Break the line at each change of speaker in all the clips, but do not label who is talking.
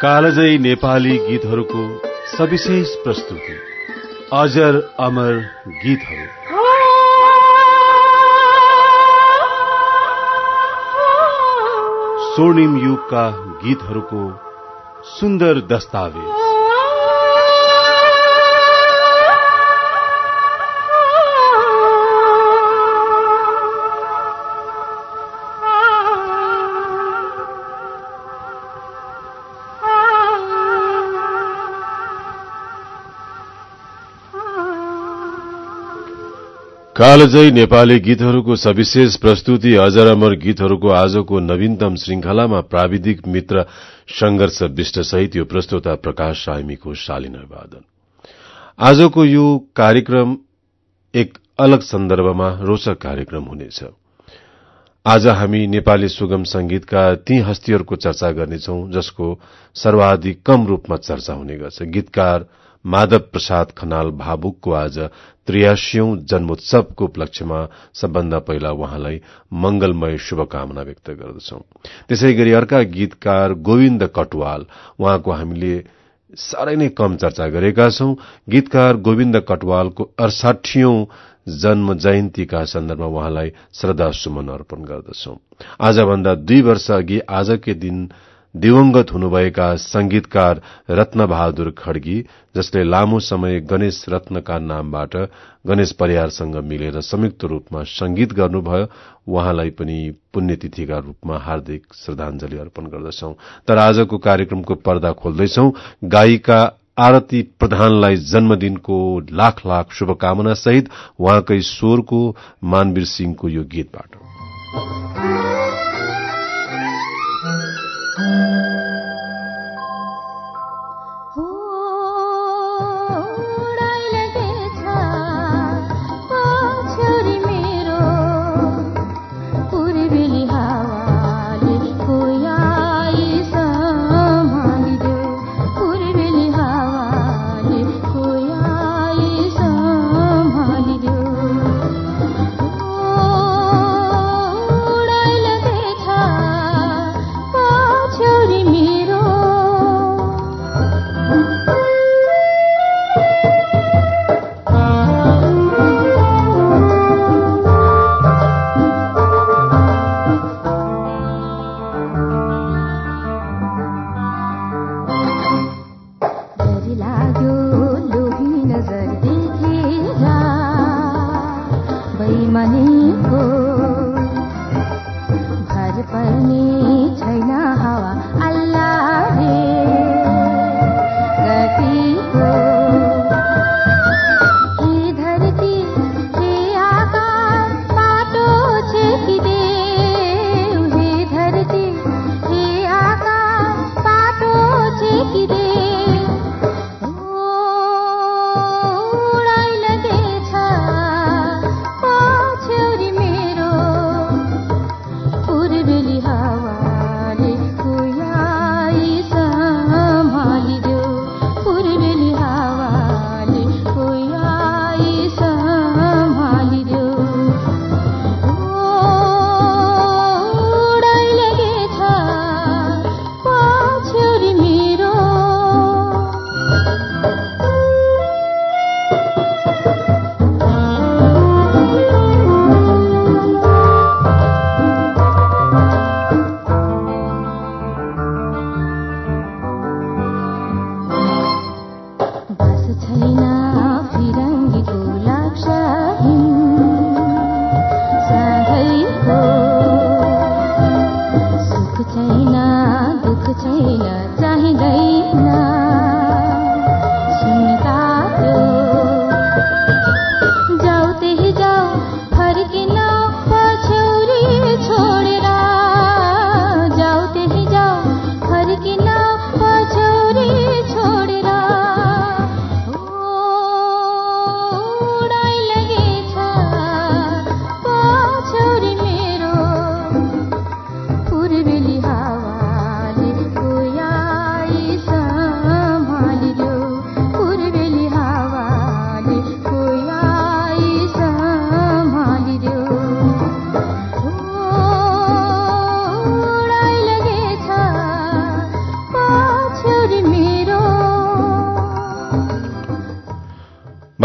कालजयी नेपाली गीतहरूको सविशेष प्रस्तुति अजर अमर गीतहरू। स्वर्णिम युगका गीतहरूको सुन्दर दस्तावेज। कालजयी नेपाली गीतहरूको सविशेष प्रस्तुति अजर अमर गीतहरूको आजको नवीनतम श्रृंखलामा प्राविधिक मित्र संघर्ष विष्ट सहित यो प्रस्तोता प्रकाश साइमीको शालिन वादन। आजको यो कार्यक्रम एक अलग सन्दर्भमा रोचक कार्यक्रम हुनेछ। आज हामी नेपाली सुगम संगीतका ती हस्तीहरूको चर्चा गर्नेछौं जसको सर्वाधिक कम रूपमा चर्चा हुने गर्छ। गीतकार माधव प्रसाद खनाल भावुकको आज 83औं जन्मोत्सवको उपलक्ष्यमा सबभन्दा पहिला उहाँलाई मंगलमय शुभकामना व्यक्त गर्दछौं। त्यसैगरी अर्का गीतकार गोविन्द कटुवाल, उहाँको हामीले साह्रै नै कम चर्चा गरेका छौं। गीतकार गोविन्द कटुवालको 68औं जन्म जयन्तीका सन्दर्भमा उहाँलाई श्रद्धा सुमन अर्पण गर्दछौं। आजभन्दा 2 वर्ष अघि आजकै दिन दिवंगत हुनुभएका संगीतकार रत्नबहादुर खड्गी, जसले लामो समय गणेश रत्नका नामबाट गणेश परियारसँग मिलेर संयुक्त रूपमा संगीत गर्नुभयो, उहाँलाई पनि पुण्यतिथिका रूपमा हार्दिक श्रद्धाञ्जली अर्पण गर्दछौं। तर आजको कार्यक्रमको पर्दा खोल्दैछौं गायिका आरती प्रधानलाई जन्मदिनको लाख लाख शुभकामना सहित उहाँकै स्वरको मानवीर सिंहको यो गीतबाट।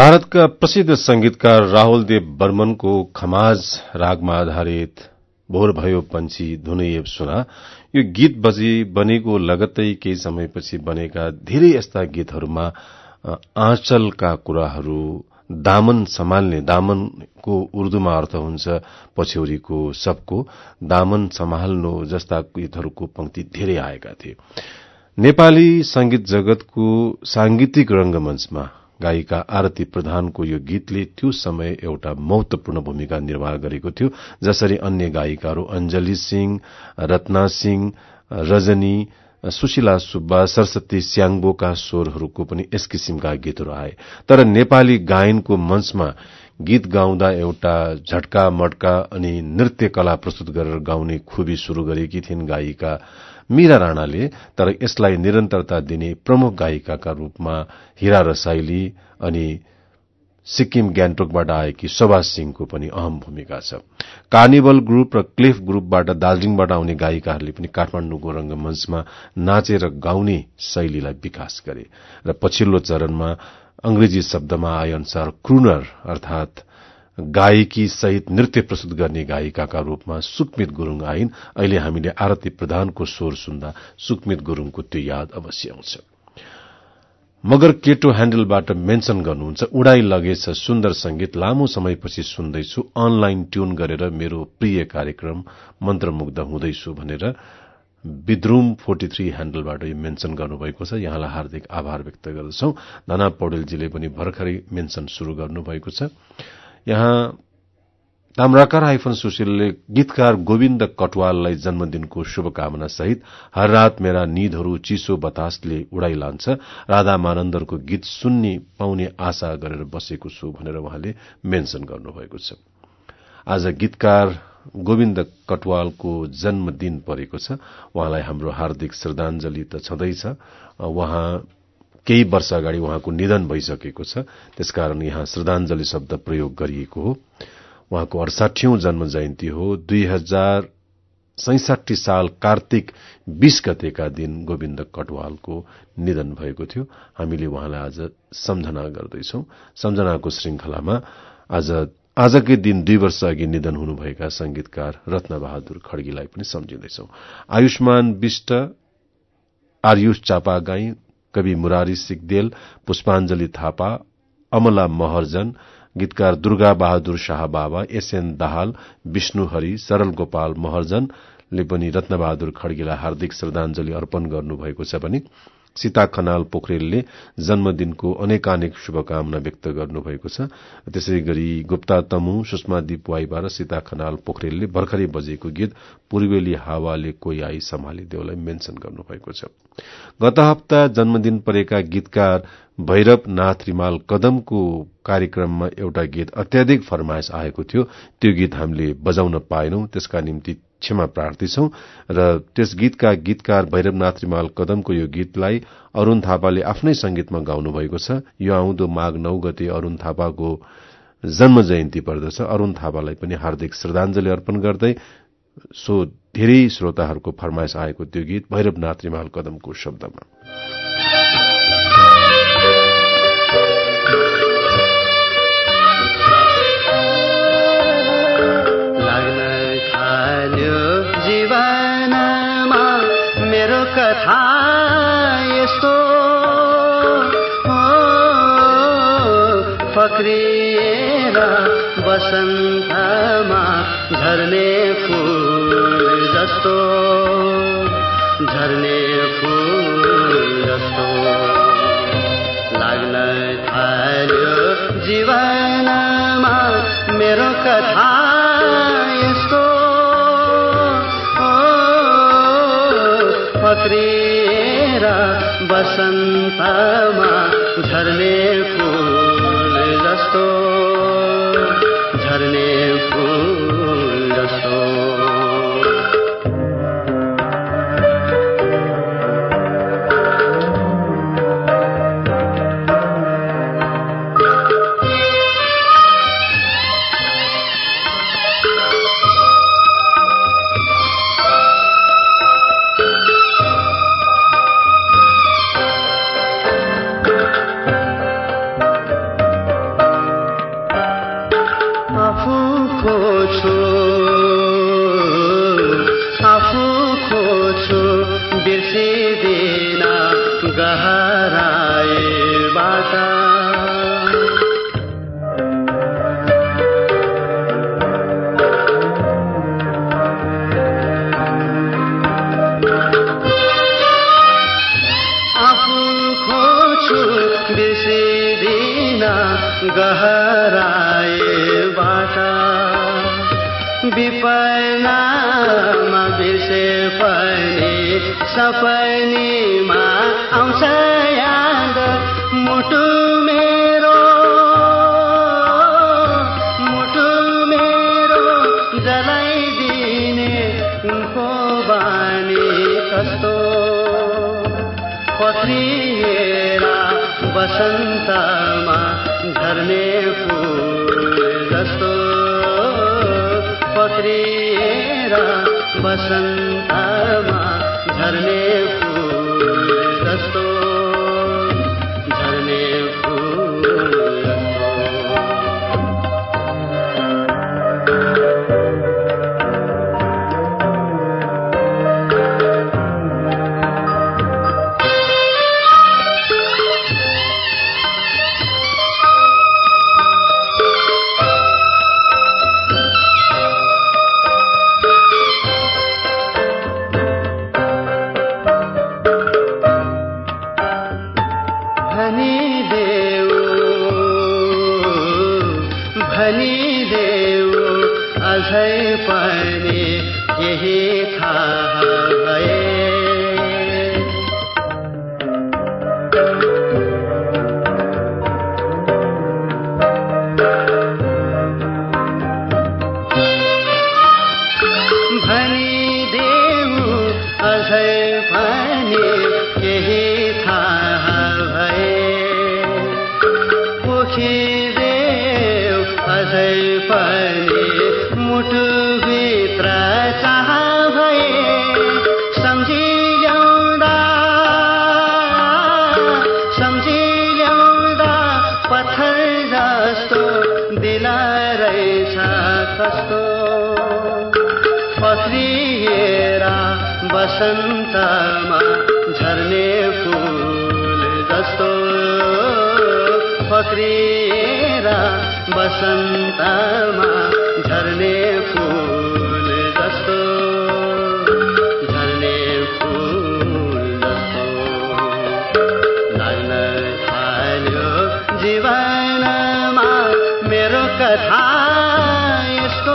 भारतका प्रसिद्ध संगीतकार राहुल देव बर्मनको खमाज रागमा आधारित भोर भयो पंछी धुनैब सुना यो गीत बनेको लगत्तै केही समयपछि बनेका धेरै यस्ता गीतहरूमा आँचलका कुराहरू, दामन सम्हाल्ने, दामनको उर्दूमा अर्थ हुन्छ पछ्यौरीको, सबको दामन सम्हाल्नु जस्ता गीतहरूको पंक्ति धेरै आएका थिए। नेपाली संगीत जगतको सांगीतिक रंगमञ्चमा गायिका आरती प्रधानको यो गीतले त्यो समय एउटा महत्वपूर्ण भूमिका निर्वाह गरेको थियो। जसरी अन्य गायिकाहरू अञ्जली सिंह, रत्ना सिंह, रजनी, सुशीला सुब्बा, सरस्वती स्याङ्बोका स्वरहरूको पनि यस किसिमका गीतहरू आए। तर नेपाली गायनको मञ्चमा गीत गाउँदा एउटा झट्का मड्का अनि नृत्य कला प्रस्तुत गरेर गाउने खुबी शुरू गरेकी थिइन् गायिका मीरा राणाले। तर यसलाई निरन्तरता दिने प्रमुख गायिकाका रूपमा हीरा रसाइली अनि सिक्किम ग्यान्टोकबाट आएकी सुभाष सिंहको पनि अहम भूमिका छ। कार्निभल ग्रुप र क्लिफ ग्रुपबाट दार्जीलिङबाट आउने गायिकाहरूले पनि काठमाडौँको रंगमञ्चमा नाचेर गाउने शैलीलाई विकास गरे र पछिल्लो चरणमा अंग्रेजी शब्दमा आए अनुसार क्रूनर अर्थात गायकी सहित नृत्य प्रस्तुत गर्ने गायिकाका रूपमा सुकमित गुरूङ आइन्। अहिले हामीले आरती प्रधानको स्वर सुन्दा सुकमित गुरूङको त्यो याद अवश्य आउँछ। मगर केटो ह्याण्डलबाट मेन्सन गर्नुहुन्छ, उडाई लगेछ सुन्दर संगीत, लामो समयपछि सुन्दैछु, अनलाइन ट्यून गरेर मेरो प्रिय कार्यक्रम मन्त्रमुग्ध हुँदैछु भनेर विद्रुम 43 ह्याण्डलबाट यो मेन्सन गर्नुभएको छ। यहाँलाई हार्दिक आभार व्यक्त गर्दछौं। धना पौडेलजीले पनि भर्खरै मेन्सन शुरू गर्नुभएको छ। यहाँ ताम्राकार हाइफन सुशीलले गीतकार गोविन्द कटवाललाई जन्मदिनको शुभकामना सहित हर रात मेरा निदहरू चिसो बतासले उडाइ लान्छ, राधा मानन्दरको गीत सुन्ने पाउने आशा गरेर बसेको छु भनेर उहाँले मेन्सन गर्नुभएको छ। आज गीतकार गोविन्द कटवालको जन्मदिन परेको छ। उहाँलाई हाम्रो हार्दिक श्रद्धाञ्जली त छँदैछ। उहाँ केही वर्ष अगाडि उहाँको निधन भइसकेको छ, त्यसकारण यहाँ श्रद्धाञ्जली शब्द प्रयोग गरिएको हो। उहाँको 68औं जन्म जयन्ती हो। 2067 साल कार्तिक 20 गतेका दिन गोविन्द कटवालको निधन भएको थियो। हामीले उहाँलाई आज सम्झना गर्दैछौं। सम्झनाको श्रृंखलामा आजकै दिन 2 वर्ष अघि निधन हुनुभएका संगीतकार रत्नबहादुर खड्गीलाई पनि सम्झिँदैछौं। आयुष्मान विष्ट, आर्युष चापागाई, कवि मुरारी सिगदेल, पुष्पाञ्जली थापा, अमला महर्जन, गीतकार दुर्गा बहादुर शाह बाबा, एसएन दाहाल, विष्णु हरि, सरल गोपाल महर्जनले पनि रत्नबहादुर खड्गीलाई हार्दिक श्रद्धाञ्जली अर्पण गर्नुभएको छ भने सीता खनाल पोखरेलले जन्मदिनको अनेकानेक शुभकामना व्यक्त गर्नुभएको छ। त्यसै गरी गुप्ता तमु, सुषमा दिपवाईबाट सीता खनाल पोखरेलले भर्खरै बजेको गीत पूर्वेली हावाले कोही आई सम्हाली देवलाई मेन्सन गर्नुभएको छ। गत हप्ता जन्मदिन परेका गीतकार भैरव नाथ रिमाल कदमको कार्यक्रममा एउटा गीत अत्याधिक फरमाइश आएको थियो। त्यो गीत हामीले बजाउन पाएनौं, त्यसका निम्ति क्षमा प्रार्थी छौं। र त्यस गीतका गीतकार भैरवनाथ रिमाल कदमको यो गीतलाई अरूण थापाले आफ्नै संगीतमा गाउनु भएको छ। यो आउँदो माघ 9 गते अरूण थापाको जन्म जयन्ती पर्दछ। अरूण थापालाई पनि हार्दिक श्रद्धाञ्जली अर्पण गर्दै सो धेरै श्रोताहरूको फरमाइश आएको त्यो गीत भैरवनाथ रिमाल कदमको शब्दमा।
जीवनमा मेरो कथा यस्तो फक्रिएर बसन्तमा झर्ने फूल जस्तो, झर्ने फूल जस्तो लाग्न थाल्यो जीवनमा मेरो कथा यस्तो फक्रिएर बसन्तमा झर्ने फूल जस्तो, झर्ने फूल जस्तो। गहराईबाट गहराईबाट विपन्नमा बिर्से पनि सपनीमा आउँछ याद मुटु मेरो जलाइदिने उनको बानी कस्तो पत्रिएरा बसन्तमा झर्ने फूल जस्तो पत्रिएरा बसन्तमा झर्ने फूल जस्तो झर्ने फूल जस्तो भनिदेऊ अझै पनि केही थाहा भए भनिदेऊ अझै पनि केही थाहा भए पोखिदेऊ अझै पनि मुटुभित्र चाह भए सम्झी ल्याउँदा पत्थर जस्तो दिल रहेछ कस्तो पत्रिएरा बसन्तमा झर्ने फूल जस्तो पत्रिएरा बसन्तमा झर्ने फूल जस्तो झर्ने फूल जस्तो लाग्न थाल्यो जीवनमा मेरो कथा यस्तो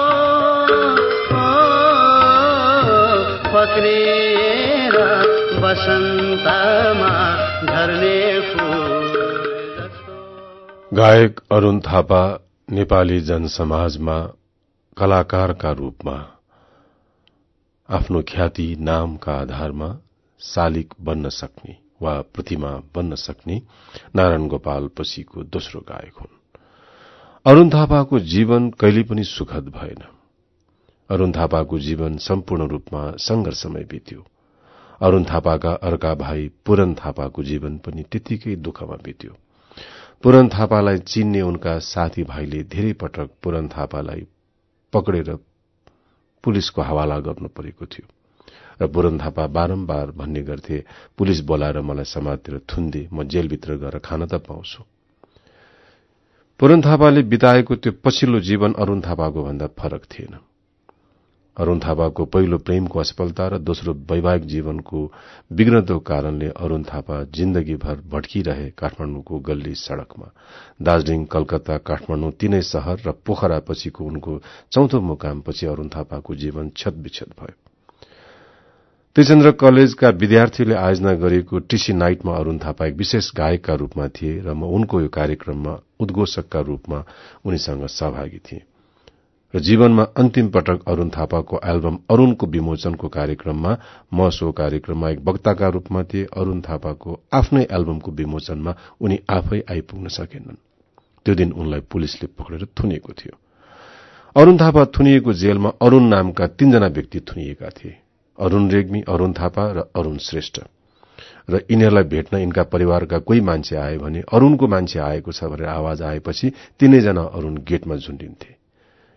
पत्रिएरा बसन्तमा झर्ने फूल जस्तो।
गायक अरुण थापा नेपाली जनसमाजमा कलाकारका रूपमा आफ्नो ख्याति नामका आधारमा शालिक बन्न सक्ने वा प्रतिमा बन्न सक्ने नारायण गोपाल पछिको दोस्रो गायक हुन्। अरुण थापाको जीवन कहिले पनि सुखद भएन। अरुण थापाको जीवन सम्पूर्ण रूपमा संघर्षमय बित्यो। अरुण थापाका अर्का भाइ पूरन थापाको जीवन पनि त्यतिकै दुःखमा बित्यो। पूरन थापालाई चिन्ने उनका साथी भाइले धेरै पटक पूरन थापालाई पक्रेर पुलिसको हवाला गर्नु परेको थियो र पूरन थापा बारम्बार भन्ने गर्थे, पुलिस बोलाएर मलाई समाजतिर थुन्दे, म जेलभित्र गएर खान त पाउँछु। पूरन थापाले बिताएको त्यो पछिल्लो जीवन अरुण थापाको भन्दा फरक थिएन। अरुण थापाको पहिलो प्रेमको असफलता र दोस्रो वैवाहिक जीवनको बिग्रदो कारणले अरुण थापा जिन्दगीभर भट्किरहे काठमाडौँको गल्ली सड़कमा। दार्जीलिङ, कलकत्ता, काठमाडौँ तीनै शहर र पोखरा पछिको उनको चौथो मुकामपछि अरुण थापाको जीवन छतविक्षत भयो। त्रिचन्द्र कलेजका विद्यार्थीले आयोजना गरेको टीसी नाइटमा अरुण थापा एक विशेष गायकका रूपमा थिए र म उनको यो कार्यक्रममा उद्घोषकका रूपमा उनीसँग सहभागी थिए र जीवनमा अन्तिम पटक अरुण थापाको एल्बम अरुणको विमोचनको कार्यक्रममा म सो कार्यक्रममा एक वक्ताका रूपमा थिए। अरुण थापाको आफ्नै एल्बमको विमोचनमा उनी आफै आइपुग्न सकेनन्। त्यो दिन उनलाई पुलिसले पक्रेर थुनिएको थियो। अरुण थापा थुनिएको जेलमा अरुण नामका 3 जना व्यक्ति थुनिएका थिए, अरुण रेग्मी, अरुण थापा र अरुण श्रेष्ठ। र यिनीहरूलाई भेट्न यिनका परिवारका कोही मान्छे आए भने अरुणको मान्छे आएको छ भनेर आवाज आएपछि 3 जना अरुण गेटमा झुण्डिन्थे।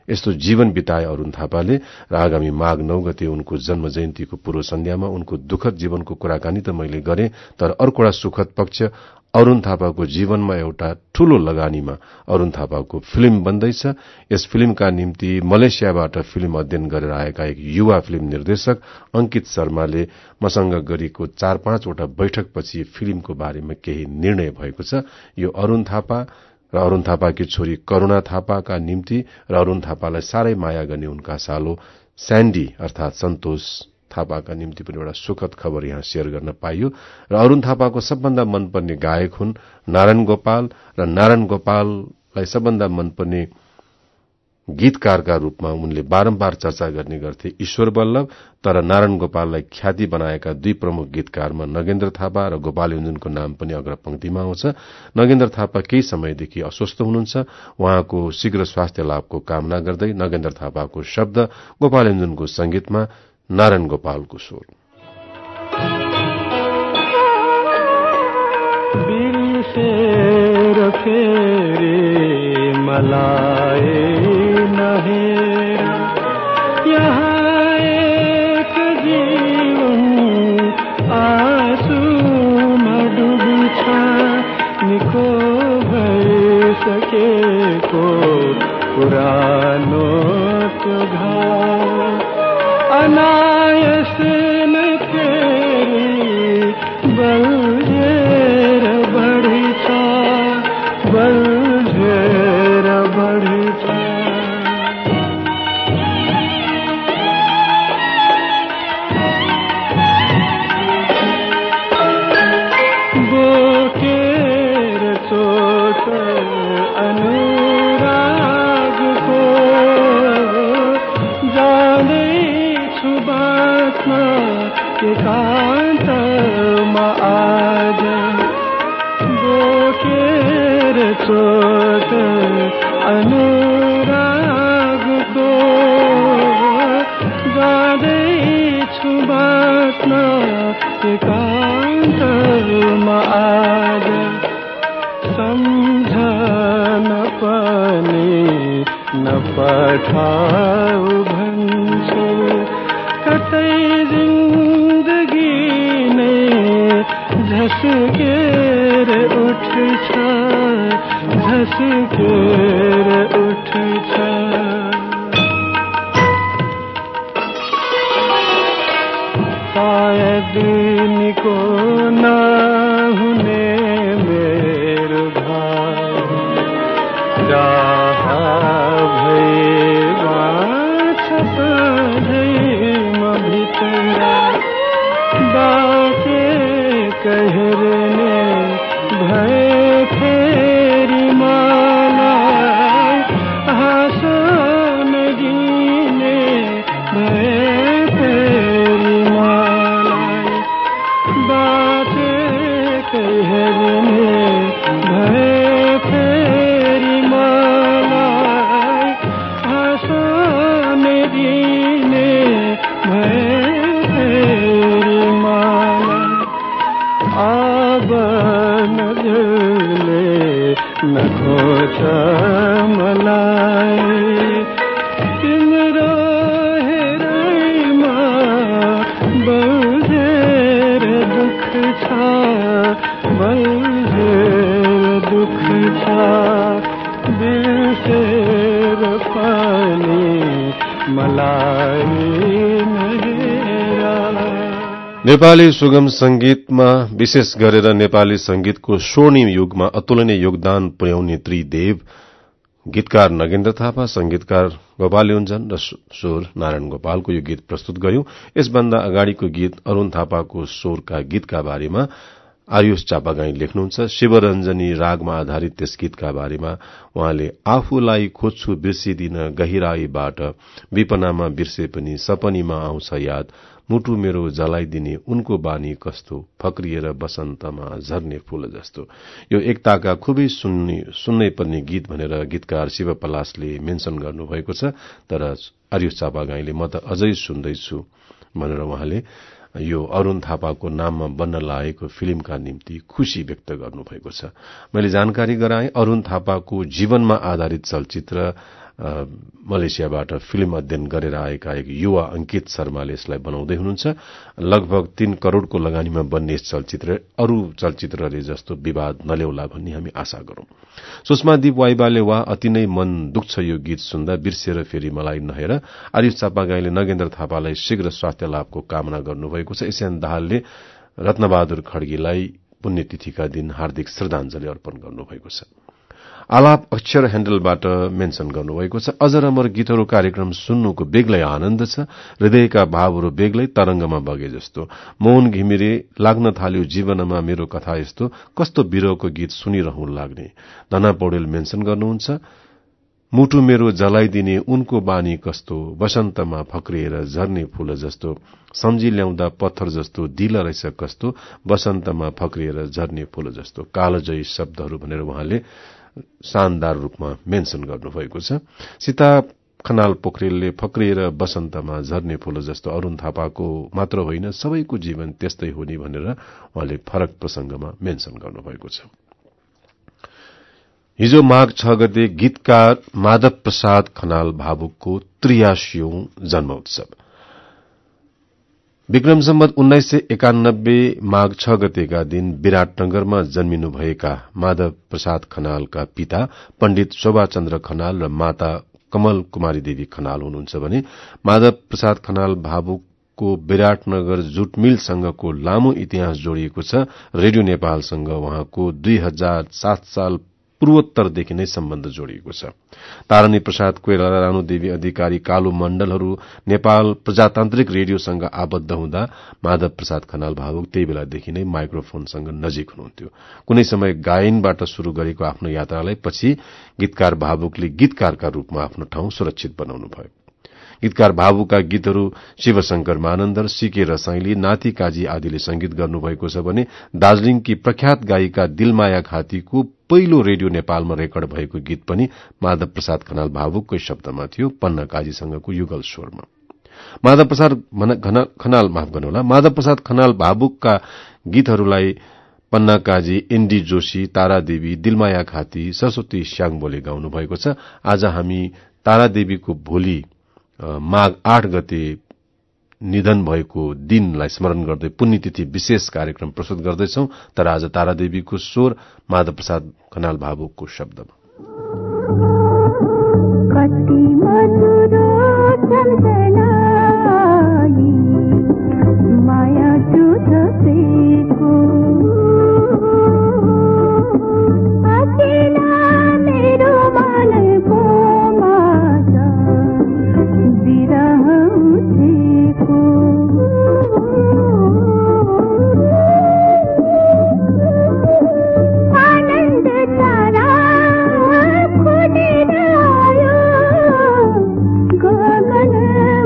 यस्तो जीवन बिताए अरूण थापाले र आगामी माघ 9 गते उनको जन्म जयन्तीको पूर्व सन्ध्यामा उनको दुःखद जीवनको कुराकानी त मैले गरे, तर अर्को एउटा सुखद पक्ष अरूण थापाको जीवनमा एउटा ठूलो लगानीमा अरूण थापाको फिल्म बन्दैछ। यस फिल्मका निम्ति मलेसियाबाट फिल्म अध्ययन गरेर आएका एक युवा फिल्म निर्देशक अंकित शर्माले मसँग गरेको 4-5 वटा बैठकपछि फिल्मको बारेमा केही निर्णय भएको छ। यो अरूण थापा र अरूण थापाकी छोरी करुणा थापाका निम्ति र अरूण थापालाई साह्रै माया गर्ने उनका सालो स्यान्डी अर्थात सन्तोष थापाका निम्ति पनि एउटा सुखद खबर यहाँ शेयर गर्न पाइयो। र अरूण थापाको सबभन्दा मनपर्ने गायक हुन् नारायण गोपाल र नारायण गोपाललाई सबभन्दा मनपर्ने गीतकारका रूपमा उनले बारम्बार चर्चा गर्ने गर्थे ईश्वर बल्लभ। तर नारायण गोपाललाई ख्याति बनाएका दुई प्रमुख गीतकारमा नगेन्द्र थापा र गोपाल योन्जनको नाम पनि अग्रपंक्तिमा आउँछ। नगेन्द्र थापा केही समयदेखि अस्वस्थ हुनुहुन्छ। उहाँको शीघ्र स्वास्थ्य लाभको कामना गर्दै नगेन्द्र थापाको शब्द, गोपाल योन्जनको संगीतमा नारायण गोपालको स्वर।
मलाए नहेरा यहाँ एक जीवन आँसुमा डुब्छ निको भइसकेको पुरानो त्यो घर अनायस नै फेरि बल्झेर बढ्छ बल्झेर बढ्छ। बोकेर चोट अनुरागको जाँदैछु बाँच्न एकान्तमा आज बोकेर चोट अनुरागको जाँदैछु बाँच्न एकान्तमा आज सम्झन पनि नपठाऊ भन्छु कतै जिन्दगी नै झस्केर उठ्छ झस्केर उठ्छ। सायद निको नहुने मेरो भाइ जहाँ भएमा छपझैम भित्र बाँके कहरने भए फेरि मलाई हाँसो नदिने भए फेरि मलाई बाँके कहरने भए फेरि मलाई हाँसो नदिने भए फेरि मलाई अब नजरले नखोज मलाई तिम्रो हेराइमा बल्झेर दुःख छ बल्झेर दुःख छ बिर्सेर पनि मलाई नहेरा।
नेपाली सुगम संगीतमा विशेष गरेर नेपाली संगीतको स्वर्णिम युगमा अतुलनीय योगदान पुर्याउने त्रिदेव गीतकार नगेन्द्र थापा, संगीतकार गोपाल योन्जन र स्वर नारायण गोपालको यो गीत प्रस्तुत गर्यौं। यसभन्दा अगाडिको गीत अरूण थापाको स्वरका गीतका बारेमा आयुष चापागाई लेख्नुहुन्छ। शिवरञ्जनी रागमा आधारित त्यस गीतका बारेमा उहाँले आफूलाई खोज्छु बिर्सिदिन गहिराईबाट विपनामा बिर्से पनि सपनीमा आउँछ याद मुटु मेरो जलाइदिने उनको बानी कस्तो फक्रिएर बसन्तमा झर्ने फूल जस्तो। यो एकताका खुबै सुन्नै पर्ने गीत भनेर गीतकार शिव पलासले मेन्सन गर्नुभएको छ। तर आयुष चापागाईले म त अझै सुन्दैछु भनेर उहाँले यो अरूण थापाको नाममा बन्न लागेको फिल्मका निम्ति खुशी व्यक्त गर्नुभएको छ। मैले जानकारी गराएँ अरूण थापाको जीवनमा आधारित चलचित्र मलेसियाबाट फिल्म अध्ययन गरेर आएका एक युवा अंकित शर्माले यसलाई बनाउँदै हुनुहुन्छ। लगभग 3 करोड़को लगानीमा बन्ने यस चलचित्र अरू चलचित्रले जस्तो विवाद नल्याउला भन्ने हामी आशा गरौं। सुषमा दीप वाइबाले वा अति नै मन दुख्छ यो गीत सुन्दा बिर्सेर फेरि मलाई नहेर आयुष चापागाईले नगेन्द्र थापालाई शीघ्र स्वास्थ्य लाभको कामना गर्नुभएको छ। एसएन दाहालले रत्नबहादुर खड्गीलाई पुण्यतिथिका दिन हार्दिक श्रद्धाञ्जली अर्पण गर्नुभएको छ। आलाप अक्षर ह्याण्डलबाट मेन्सन गर्नुभएको छ, अजर अमर गीतहरू कार्यक्रम सुन्नुको बेग्लै आनन्द छ। हृदयका भावहरू बेग्लै तरंगमा बगे जस्तो। मोहन घिमिरे लाग्न थाल्यो जीवनमा मेरो कथा यस्तो, कस्तो बिरहको गीत सुनिरहँ लाग्ने। धना पौडेल मेन्सन गर्नुहुन्छ, मुटु मेरो जलाइदिने उनको बानी कस्तो, वसन्तमा फक्रिएर झर्ने फूल जस्तो, सम्झी ल्याउँदा पत्थर जस्तो, दिल रहेछ कस्तो, वसन्तमा फक्रिएर झर्ने फूल जस्तो। कालजयी शब्दहरू भनेर उहाँले शानदार रूपमा मेन्सन गर्नुभएको छ। सीता खनाल पोखरेलले फक्रिएर वसन्तमा झर्ने फूल जस्तो अरूण थापाको मात्र होइन सबैको जीवन त्यस्तै हुने भनेर उहाँले फरक प्रसंगमा मेन्सन गर्नुभएको छ। हिजो माघ 6 गते गीतकार माधव प्रसाद खनाल भावुकको 83औं जन्मोत्सव। विक्रम सम्वत 1991 माघ 6 गतेका दिन विराटनगरमा जन्मिनुभएका माधव प्रसाद खनालका पिता पण्डित शोभाचन्द्र खनाल र माता कमल कुमारी देवी खनाल हुनुहुन्छ भने माधव प्रसाद खनाल भावुकको विराटनगर जुट मिलसँगको लामो इतिहास जोडिएको छ। रेडियो नेपालसँग उहाँको 2007 साल पूर्वोत्तरदेखि नै सम्बन्ध जोडिएको छ। तारानी प्रसाद कोइराला, रानुदेवी अधिकारी, कालु मण्डलहरू नेपाल प्रजातान्त्रिक रेडियोसँग आबद्ध हुँदा माधव प्रसाद खनाल भावुक त्यही बेलादेखि नै माइक्रोफोनसँग नजिक हुनुहुन्थ्यो। कुनै समय गायनबाट शुरू गरेको आफ्नो यात्रालाई पछि गीतकार भावुकले गीतकारका रूपमा आफ्नो ठाउँ सुरक्षित बनाउनुभयो। गीतकार भावुकका गीतहरू शिवशंकर मानन्दर, सीके रसाइली, नाति काजी आदिले संगीत गर्नुभएको छ भने दार्जीलिङकी प्रख्यात गायिका दिलमाया खातीको पहिलो रेडियो नेपालमा रेकर्ड भएको गीत पनि माधव प्रसाद खनाल भावुककै शब्दमा थियो, पन्ना काजीसँगको युगल स्वरमा। माधव प्रसाद खनाल भावुकका गीतहरूलाई पन्ना काजी, एनडी जोशी, तारादेवी, दिलमाया खाती, सरस्वती स्याङबोले गाउनु भएको छ। आज हामी तारादेवीको भोलि माघ 8 गते निधन भएको दिनलाई स्मरण गर्दै पुण्यतिथि विशेष कार्यक्रम प्रस्तुत गर्दैछौं। तर आज तारादेवीको स्वर माधव प्रसाद खनाल भावुकको शब्दमा।
गगन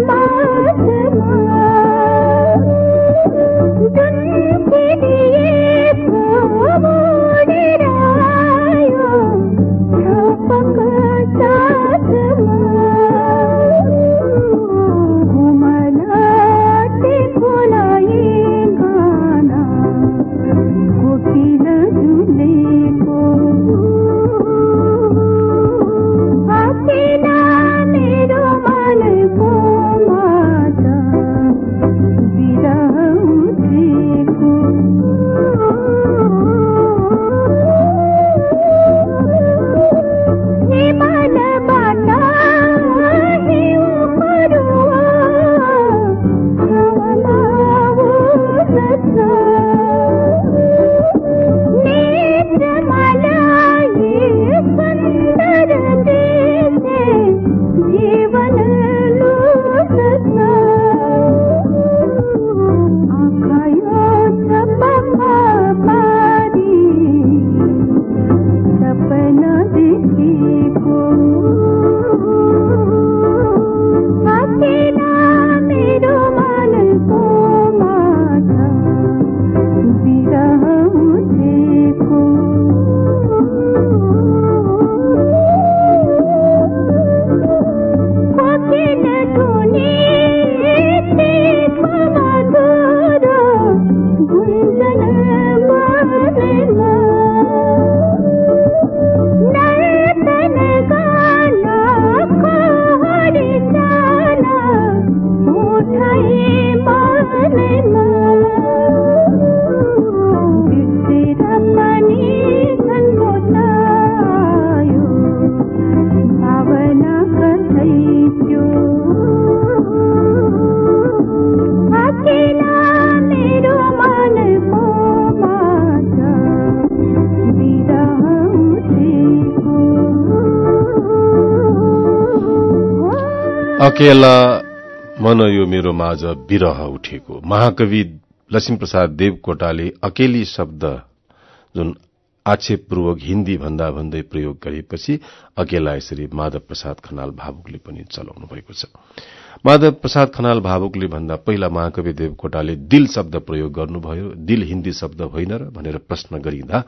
अकेला मन यो मेरो माझ विरह उठेको। महाकवि लक्ष्मीप्रसाद देवकोटाले अकेली शब्द जुन आक्षेपपूर्वक हिन्दी भन्दा भन्दै प्रयोग गरेपछि अकेला यसरी माधव प्रसाद खनाल भावुकले पनि चलाउनु भएको छ। माधव प्रसाद खनाल भावुकले भन्दा पहिला महाकवि देवकोटाले दिल शब्द प्रयोग गर्नुभयो। दिल हिन्दी शब्द होइन र भनेर प्रश्न गरिँदा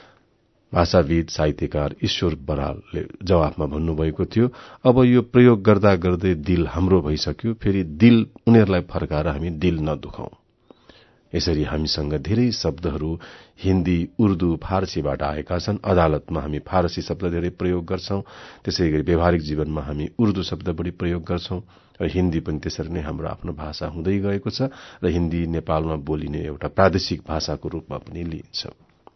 भाषाविद साहित्यकार ईश्वर बरालले जवाफमा भन्नुभएको थियो, अब यो प्रयोग गर्दा गर्दै दिल हाम्रो भइसक्यो, फेरि दिल उनीहरूलाई फर्काएर हामी दिल नदुखाउँ। यसरी हामीसँग धेरै शब्दहरू हिन्दी, उर्दू, फारसीबाट आएका छन्। अदालतमा हामी फारसी शब्द धेरै प्रयोग गर्छौं, त्यसैगरी व्यावहारिक जीवनमा हामी उर्दू शब्द बढी प्रयोग गर्छौं र हिन्दी पनि त्यसरी नै हाम्रो आफ्नो भाषा हुँदै गएको छ र हिन्दी नेपालमा बोलिने एउटा प्रादेशिक भाषाको रूपमा पनि लिइन्छ।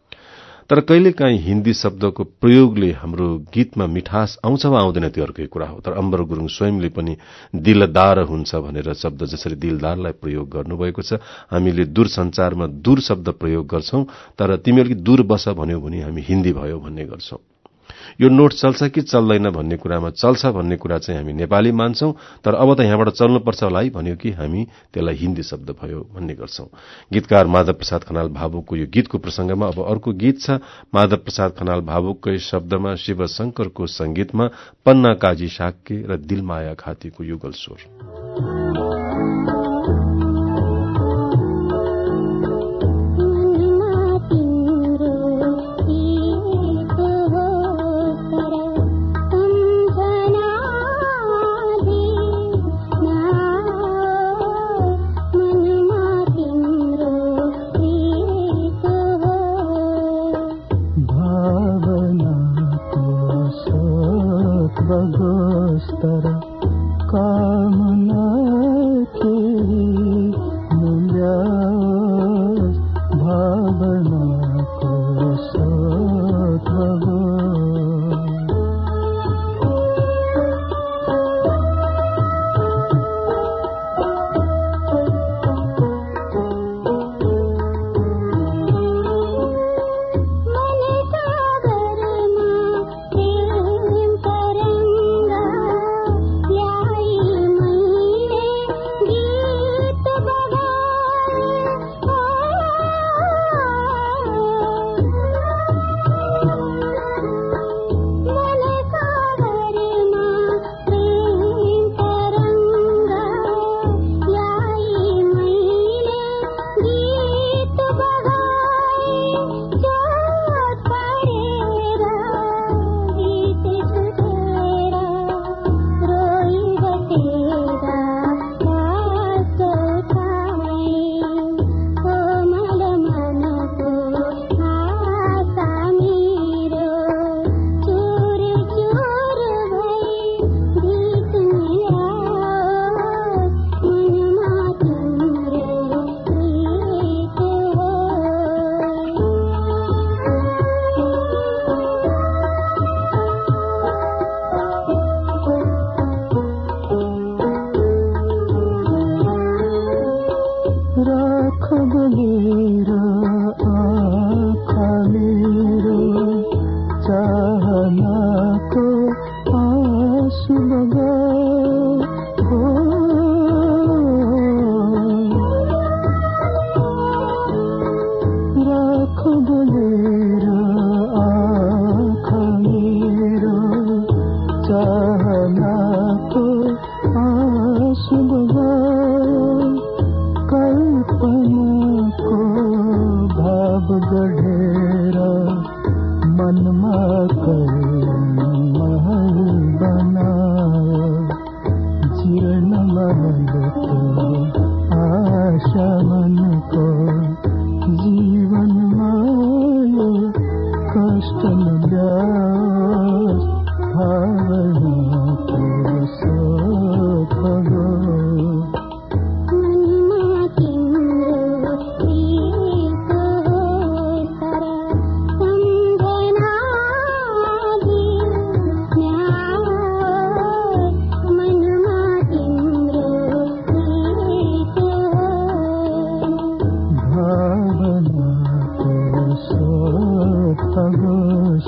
तर कहिलेकाहीँ हिन्दी शब्दको प्रयोगले हाम्रो गीतमा मिठास आउँछ वा आउँदैन त्यो अर्कै कुरा हो। तर अम्बर गुरुङ स्वयंले पनि दिलदार हुन्छ भनेर शब्द जसरी दिलदारलाई प्रयोग गर्नुभएको छ, हामीले दूरसञ्चारमा दूर शब्द प्रयोग गर्छौं, तर तिमीहरूले दूर बस भन्यो भने हामी हिन्दी भयो भन्ने गर्छौं। यो नोट चल्छ कि चल्दैन भन्ने कुरामा चल्छ भन्ने कुरा चाहिँ हामी नेपाली मान्छौं, तर अब त यहाँबाट चल्नुपर्छ होला है भन्यो कि हामी त्यसलाई हिन्दी शब्द भयो भन्ने गर्छौं। गीतकार माधव प्रसाद खनाल भावुकको यो गीतको प्रसंगमा अब अर्को गीत छ। माधव प्रसाद खनाल भावुककै शब्दमा, शिव शंकरको संगीतमा पन्ना काजी साक्य र दिलमाया खातीको युगल स्वर।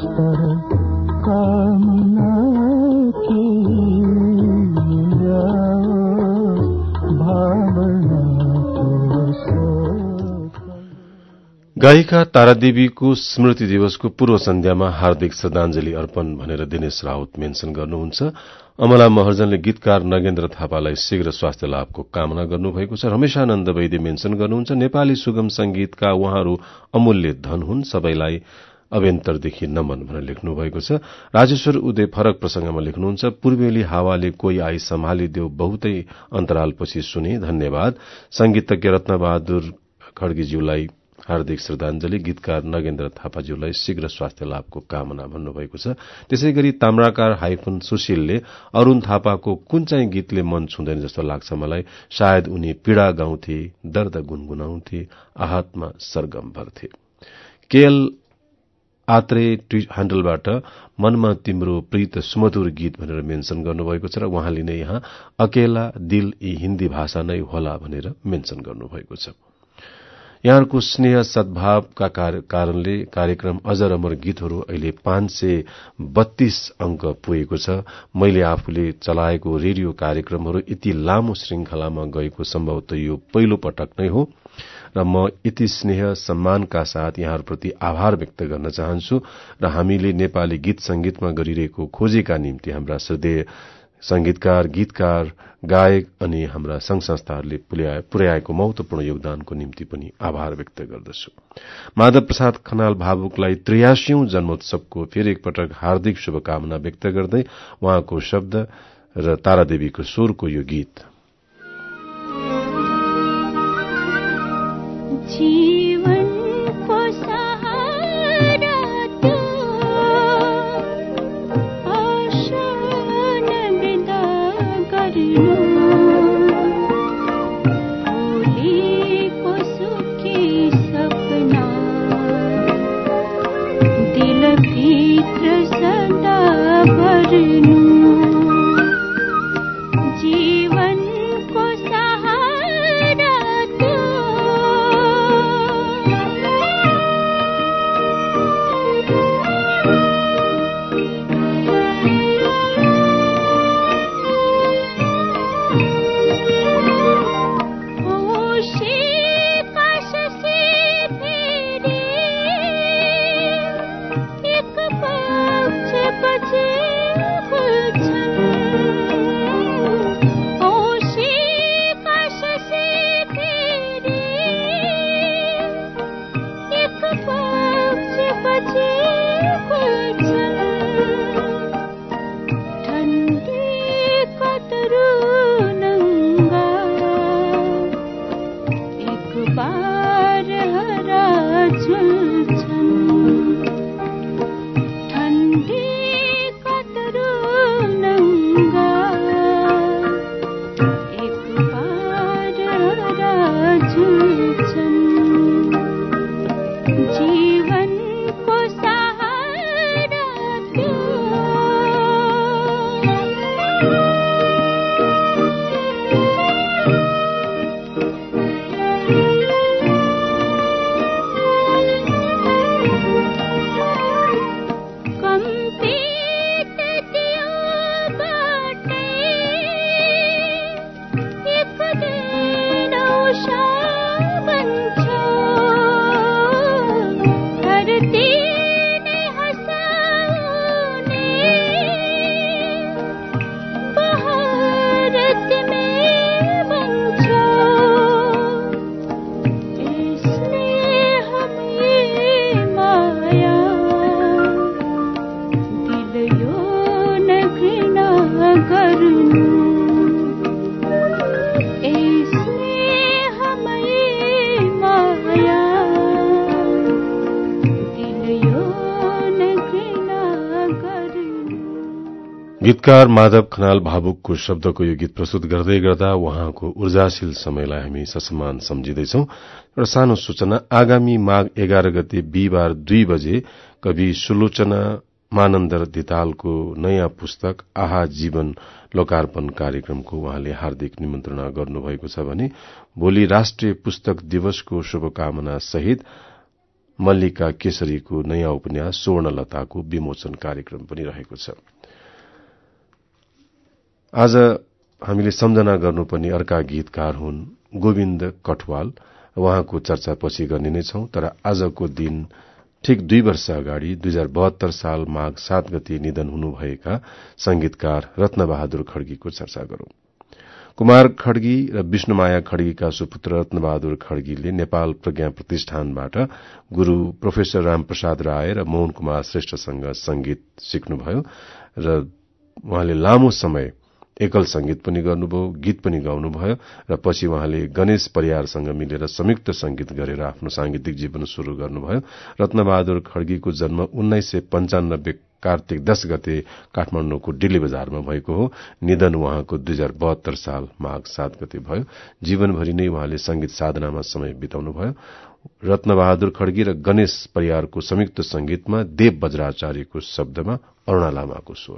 कामना की
गायिका तारादेवीको स्मृति दिवसको पूर्व सन्ध्यामा हार्दिक श्रद्धाञ्जली अर्पण भनेर दिनेश राउत मेन्सन गर्नुहुन्छ। अमला महर्जनले गीतकार नगेन्द्र थापालाई शीघ्र स्वास्थ्य लाभको कामना गर्नुभएको छ। रमेशानन्द वैद्य मेन्सन गर्नुहुन्छ, नेपाली सुगम संगीतका उहाँहरू अमूल्य धन हुन्, सबैलाई अभ्यन्तरदेखि नमन भनेर लेख्नु भएको छ। राजेश्वर उदय फरक प्रसंगमा लेख्नुहुन्छ, पूर्वेली हावाले कोही आई सम्हालिदेऊ, बहुतै अन्तरालपछि सुने, धन्यवाद। संगीतज्ञ रत्नबहादुर खड्गीज्यूलाई हार्दिक श्रद्धाञ्जली, गीतकार नगेन्द्र थापाज्यूलाई शीघ्र स्वास्थ्य लाभको कामना भन्नुभएको छ। त्यसैगरी ताम्राकार हाइफन सुशीलले अरूण थापाको कुन चाहिँ गीतले मन छुँदैन जस्तो लाग्छ मलाई, सायद उनी पीड़ा गाउँथे, दर्द गुनगुनाउँथे, आहतमा सरगम भर्थे। केएल आत्रे ट्वीट ह्यान्डलबाट मनमा तिम्रो प्रीत सुमधुर गीत भनेर मेन्सन गर्नुभएको छ र उहाँले नै यहाँ अकेला दिल यी हिन्दी भाषा नै होला भनेर मेन्सन गर्नुभएको छ। यहाँको स्नेह सद्भावका कारणले कार्यक्रम अजर अमर गीतहरू अहिले 532 अंक पुगेको छ। मैले आफूले चलाएको रेडियो कार्यक्रमहरू यति लामो श्रृंखलामा गएको सम्भवतः यो पहिलो पटक नै हो र म यति स्नेह सम्मानका साथ यहाँहरूप्रति आभार व्यक्त गर्न चाहन्छु र हामीले नेपाली गीत संगीतमा गरिरहेको खोजीका निम्ति हाम्रा श्रद्धेय संगीतकार, गीतकार, गायक अनि हाम्रा संघ संस्थाहरूले पुर्याएको महत्वपूर्ण योगदानको निम्ति पनि आभार व्यक्त गर्दछु। माधव प्रसाद खनाल भावुकलाई 83औं जन्मोत्सवको फेरि एकपटक हार्दिक शुभकामना व्यक्त गर्दै उहाँको शब्द र तारादेवीको स्वरको यो गीत। गीतकार माधव खनाल भावुकको शब्दको यो गीत प्रस्तुत गर्दै गर्दा उहाँको ऊर्जाशील समयलाई हामी ससम्मान सम्झिँदैछौं। र सानो सूचना, आगामी माघ 11 गते बिहिबार 2 बजे कवि सुलोचना मानन्दर धितालको नयाँ पुस्तक आहा जीवन लोकार्पण कार्यक्रमको उहाँले हार्दिक निमन्त्रणा गर्नुभएको छ भने भोलि राष्ट्रिय पुस्तक दिवसको शुभकामना सहित मल्लिका केसरीको नयाँ उपन्यास स्वर्णलताको विमोचन कार्यक्रम पनि रहेको छ। आज हामीले सम्झना गर्नुपर्ने अर्का गीतकार हुन् गोविन्द कटवाल। उहाँको चर्चा पछि गर्ने नै छौं। तर आजको दिन ठीक 2 वर्ष अगाडि 2072 साल माघ 7 गते निधन हुनुभएका संगीतकार रत्नबहादुर खड्गीको चर्चा गरौं। कुमार खड्गी र विष्णुमाया खड्गीका सुपुत्र रत्नबहादुर खड्गीले नेपाल प्रज्ञा प्रतिष्ठानबाट गुरू प्रोफेसर रामप्रसाद राय र मोहन कुमार श्रेष्ठसँग संगीत सिक्नुभयो र उहाँले लामो समय एकल संगीत पनि गर्नुभयो, गीत पनि गाउनुभयो र पछि उहाँले गणेश परियारसँग मिलेर संयुक्त संगीत गरेर आफ्नो सांगीतिक जीवन शुरू गर्नुभयो। रत्नबहादुर खड्गीको जन्म 1995 कार्तिक 10 गते काठमाडौँको डिल्ली बजारमा भएको हो। निधन उहाँको 2072 साल माघ 7 गते भयो। जीवनभरि नै उहाँले संगीत साधनामा समय बिताउनुभयो। रत्नबहादुर खड्गी र गणेश परियारको संयुक्त संगीतमा देव बज्राचार्यको शब्दमा अरुणा लामाको स्वर।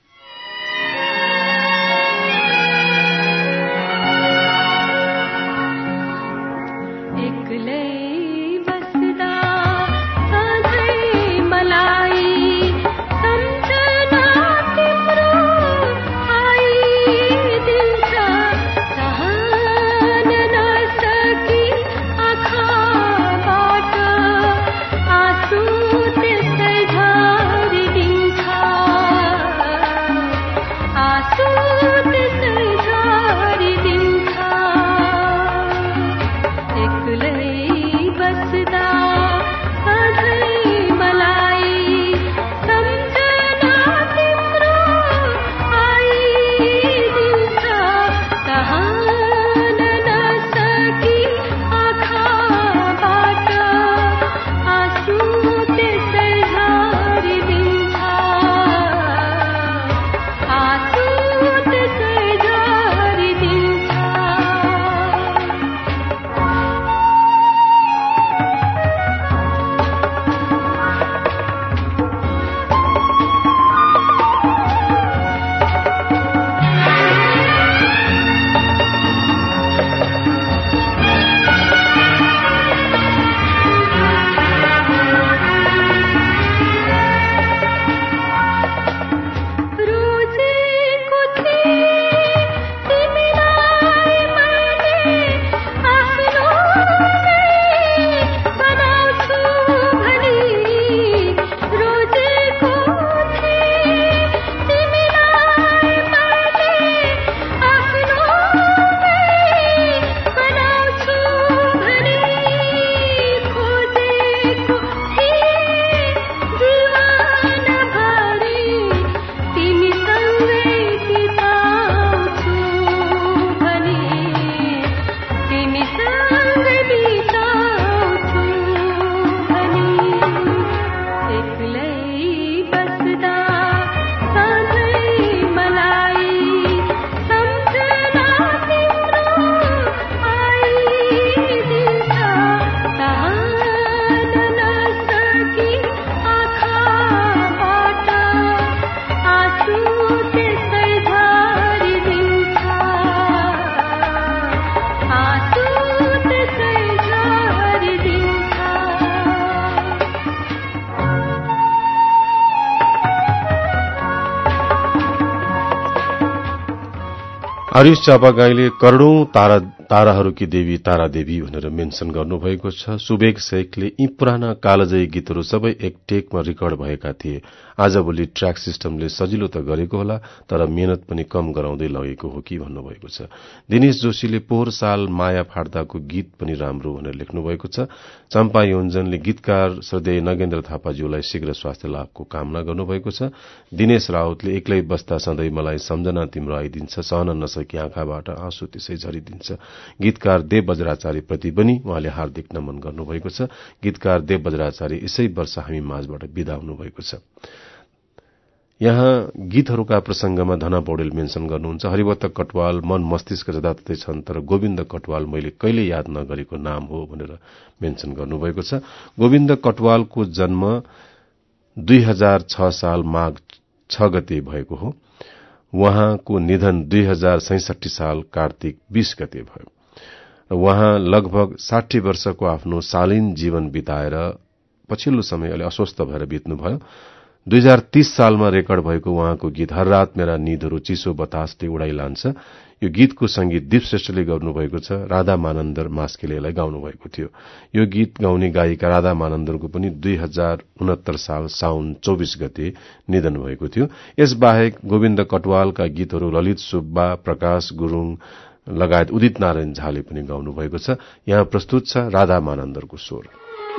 हरीश चापागाईले करोड़ौं ताराहरूकी देवी तारा देवी भनेर मेन्सन गर्नुभएको छ। सुबेग शेखले यी पुराना कालजयी गीतहरू सबै एक टेकमा रेकर्ड भएका थिए। आजभोलि ट्र्याक सिस्टमले सजिलो त गरेको होला, तर मेहनत पनि कम गराउँदै लगेको हो कि भन्नुभएको छ। दिनेश जोशीले पोहोर साल माया फाड्दाको गीत पनि राम्रो भनेर लेख्नुभएको छ। चम्पा योन्जनले गीतकार श्रद्धेय नगेन्द्र थापाज्यूलाई शीघ्र स्वास्थ्य लाभको कामना गर्नुभएको छ। दिनेश राउतले एक्लै बस्दा सधैँ मलाई सम्झना तिम्रो आइदिन्छ, सहन नसकी आँखाबाट आँसु त्यसै झरिदिन्छ। गीतकार देव बज्राचार्य प्रति पनि उहाँले हार्दिक नमन गर्नुभएको छ। गीतकार देव बज्राचार्य यसै वर्ष हामी माझबाट विदा हुनुभएको छ। यहाँ गीतहरूका प्रसंगमा धना पौडेल मेन्सन गर्नुहुन्छ। हरिवत कटवाल मन मस्तिष्क जताततै छन्, तर गोविन्द कटवाल मैले कहिले याद नगरेको नाम हो भनेर मेन्सन गर्नुभएको छ। गोविन्द कटवालको जन्म 2006 साल माघ 6 गते भएको हो। उहाँको निधन 2066 साल कार्तिक 20 गते भयो। उहाँ लगभग 60 वर्षको आफ्नो शालीन जीवन बिताएर पछिल्लो समय अलि अस्वस्थ भएर बित्नुभयो। 2030 सालमा रेकर्ड भएको उहाँको गीत हर रात मेरा निदहरू चिसो बतासले उडाइ लान्छ यो गीतको संगीत दीप श्रेष्ठले गर्नुभएको छ, राधा मानन्दर मास्केले यसलाई गाउनुभएको थियो। यो गीत गाउने गायिका राधा मानन्दरको पनि 2069 साल साउन 24 गते निधन भएको थियो। यसबाहेक गोविन्द कटवालका गीतहरू ललित सुब्बा, प्रकाश गुरूङ लगायत उदित नारायण झाले पनि गाउनुभएको छ। यहाँ प्रस्तुत छ राधा मानन्दरको स्वर।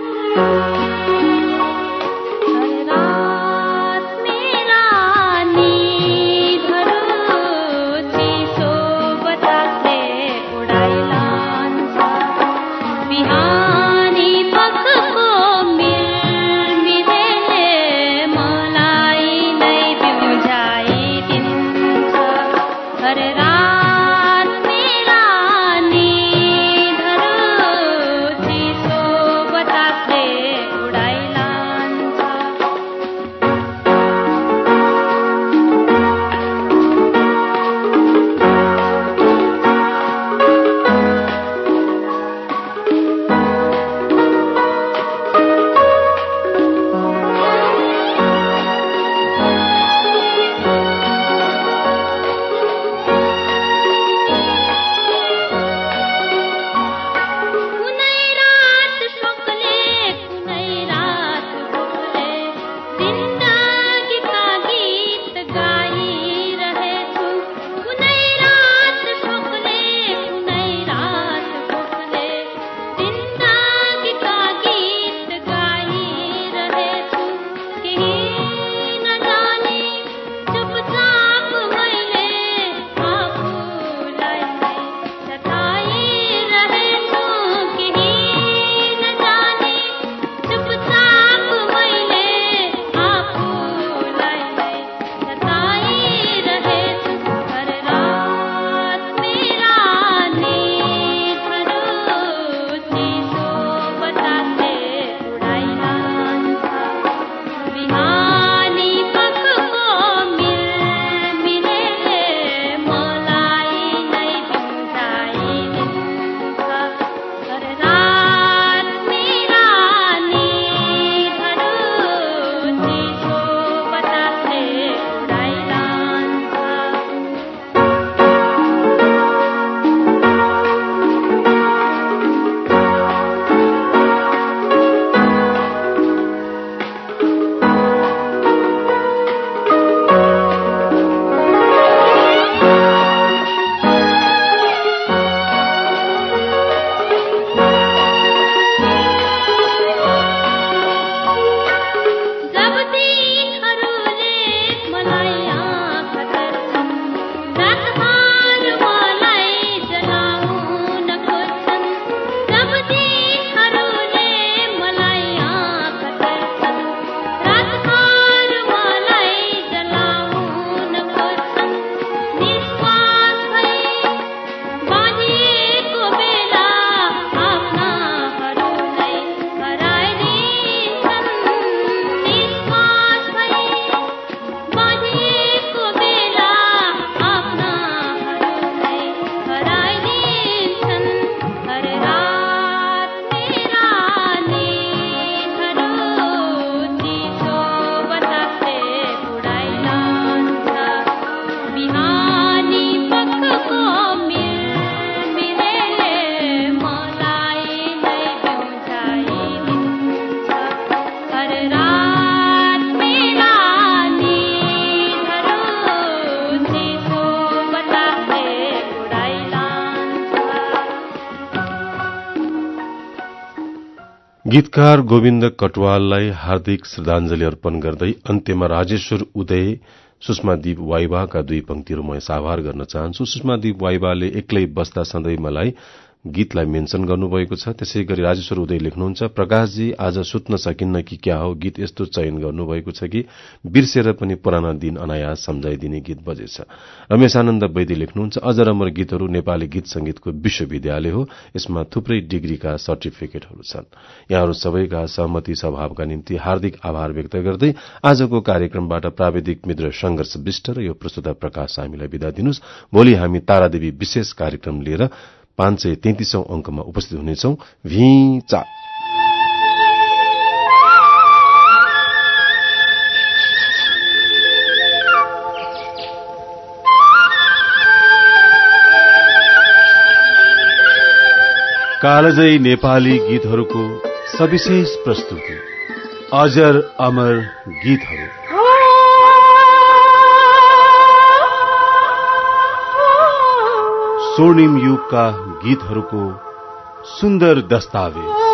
गीतकार गोविन्द कटवाललाई हार्दिक श्रद्धांजलि अर्पण गर्दै अन्त्यमा राजेश्वर उदय, सुषमादीप वाइबाका दुई पंक्तिहरू म आभार गर्न चाहन्छु। सुषमादीप वाइबाले एक्लै बस्दा सधैँ मलाई गीतलाई मेन्सन गर्नुभएको छ। त्यसैगरी राजेश्वर उदय लेख्नुहुन्छ, प्रकाशजी आज सुत्न सकिन्न कि क्या हो, गीत यस्तो चयन गर्नुभएको छ कि बिर्सेर पनि पुराना दिन अनायास सम्झाइदिने गीत बजेछ। रमेशानन्द वैद्य लेख्नुहुन्छ, अजर अमर गीतहरू नेपाली गीत संगीतको विश्वविद्यालय हो, यसमा थुप्रै डिग्रीका सर्टिफिकेटहरू छन्। यहाँहरू सबैका सहमति स्वभावका निम्ति हार्दिक आभार व्यक्त गर्दै आजको कार्यक्रमबाट प्राविधिक मित्र संघर्ष विष्ट र यो प्रस्तुता प्रकाश हामीलाई बिदा दिनुस्। भोलि हामी तारादेवी विशेष कार्यक्रम लिएर 533औं अंकमा उपस्थित हुनेछौं। भिचा कालजयी नेपाली गीतहरूको सविशेष प्रस्तुति अजर अमर गीतहरू। स्वर्णिम युगका गीतहरूको सुन्दर दस्तावेज।